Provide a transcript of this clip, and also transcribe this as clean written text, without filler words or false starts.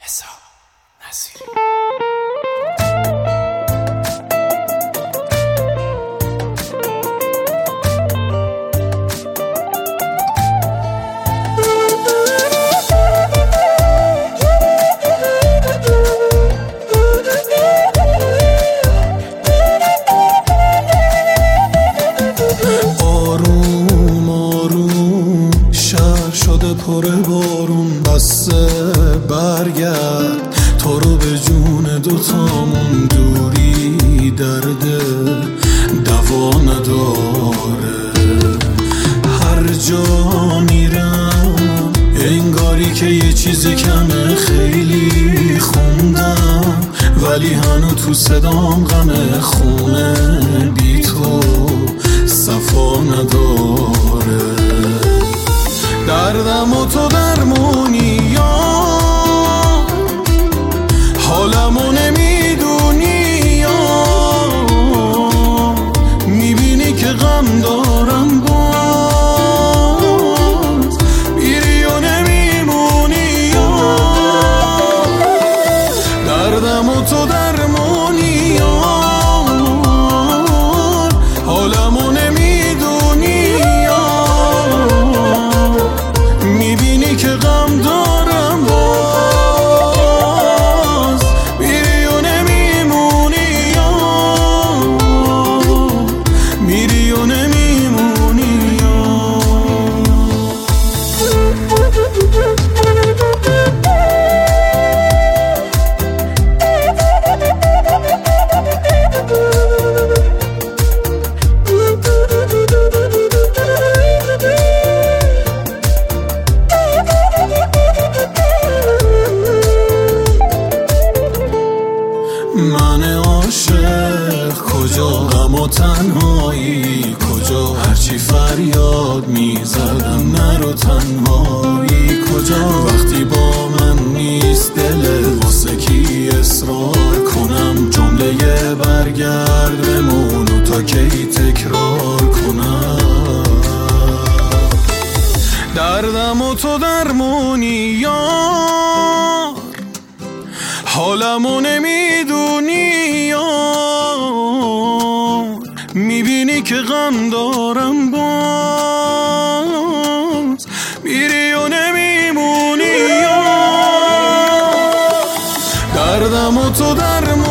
حساب نصیری. آروم آروم شهر شده پر بارون، بسه برگرد تو رو به جون دوتامون. دوری درده دوا نداره، هر جا میرم انگاری که یه چیزی کمه. خیلی خوندم ولی هنو تو صدام غمه. خونه بی تو صفا نداره، دردم و تو درمونی یا حالمو نمیدونی یا میبینی که غم دارم باز میری و نمیمونی یا دردم و تو درمونی یا حالمو نمیدونی یا میبینی که غم دارم باز میری و نمیمونی یا میری و نمیمونی یا من عاشق کجا، غم و تنهایی کجا، هرچی فریاد میزدم نرو تنهایی کجا. وقتی با من نیست دل واسه کی اصرار کنم، جمله برگرد بمونو تا کی تکرار کنم. دردم و تو درمونی یار، حالمو نمیدونی یار میبینی که غم دارم باز میری و نمیمونی یار. دردم و تو درمونی